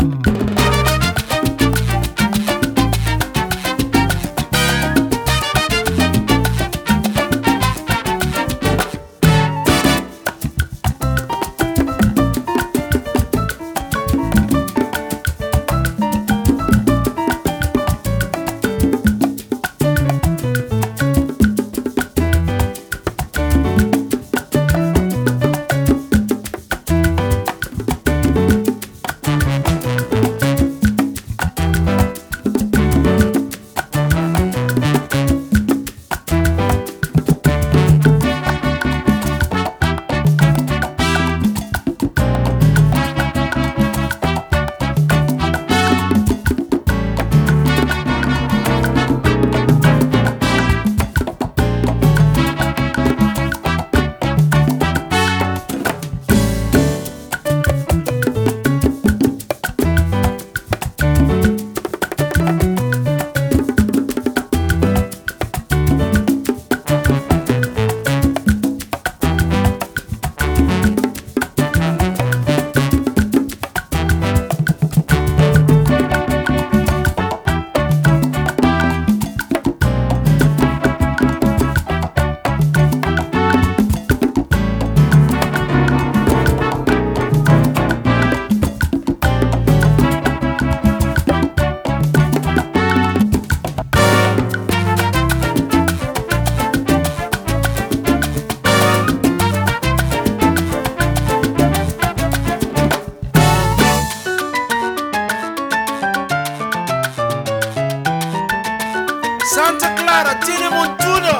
Santa Clara tiene montuno.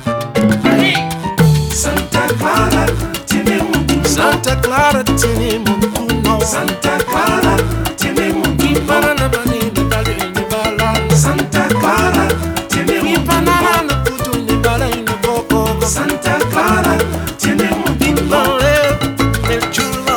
Santa Clara tiene montuno. Santa Clara tiene montuno. Santa Clara tiene montuno. Banana banana dale ni bala. Santa Clara tiene montuno. Banana puto ni bala ni coco. Santa Clara tiene montuno. El chulo.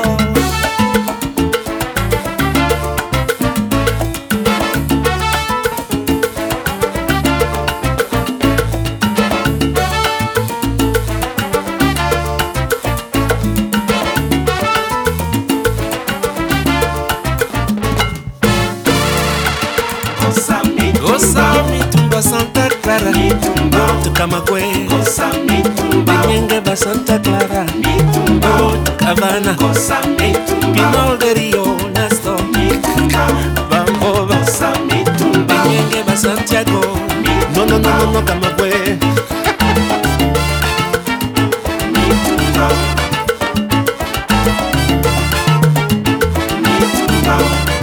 Goza mi tumba Santa Clara, mi tumba Tucamagüey, goza mi tumba, Biñengue va Santa Clara, mi tumba Cabana, goza mi tumba, Pinol de Río Nasto, mi tumba Bambo, goza mi tumba, Biñengue va Santiago, no, Camagüey, mi tumba, mi tumba.